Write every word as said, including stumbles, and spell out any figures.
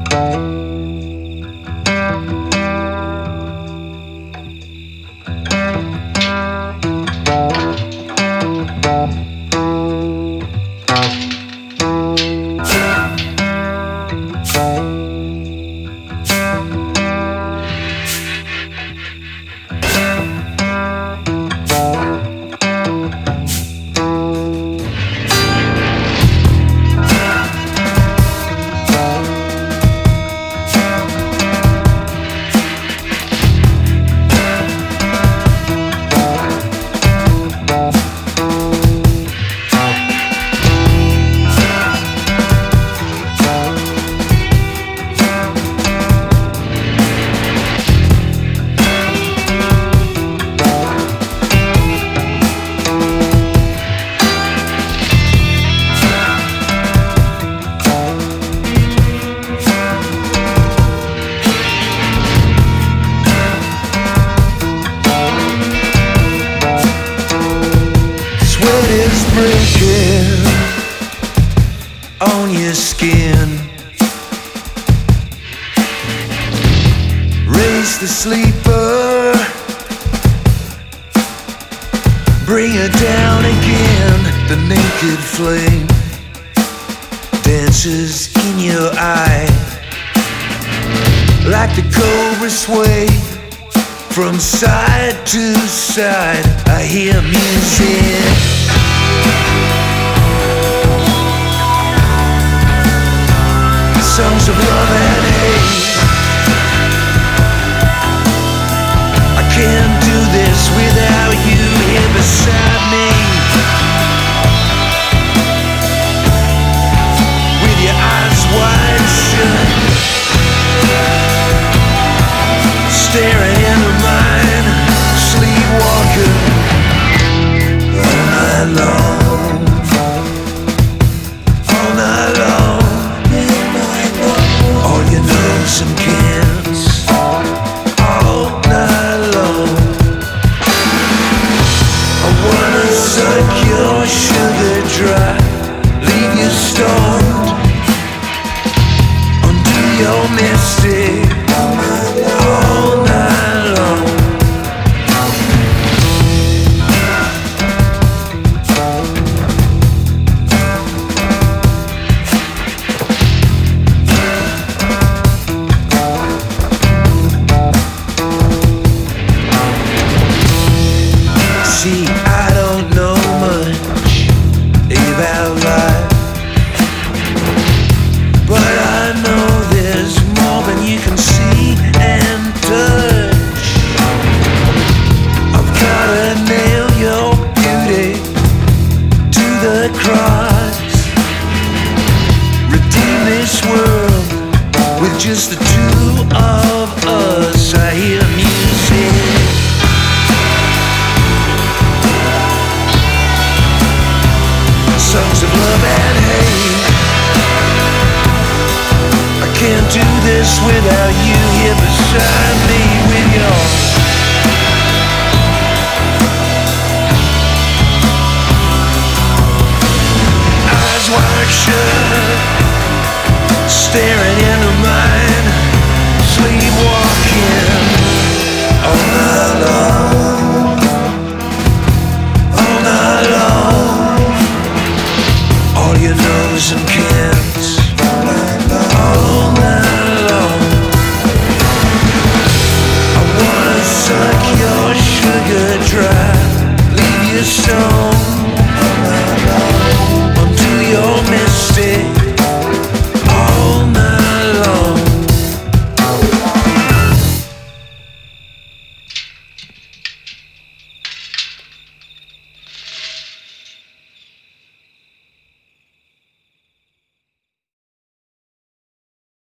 Breaking on your skin, raise the sleeper, bring her down again. The naked flame dances in your eye, like the cobra sway from side to side. I hear music, songs of love and hate. I can't do this without you here beside me, with your eyes wide shut, staring into mine, sleepwalking all night long, all night long. All your nose and cans, all night long. I wanna suck your sugar dry, leave you stoned, undo your mystic, all night long. See, I don't know much about life, but I know there's more than you can see and touch. I've gotta nail your beauty to the cross, redeem this world with just the two of us. I hear music, songs of love and hate. I can't do this without you here beside me, with your eyes wide shut, staring into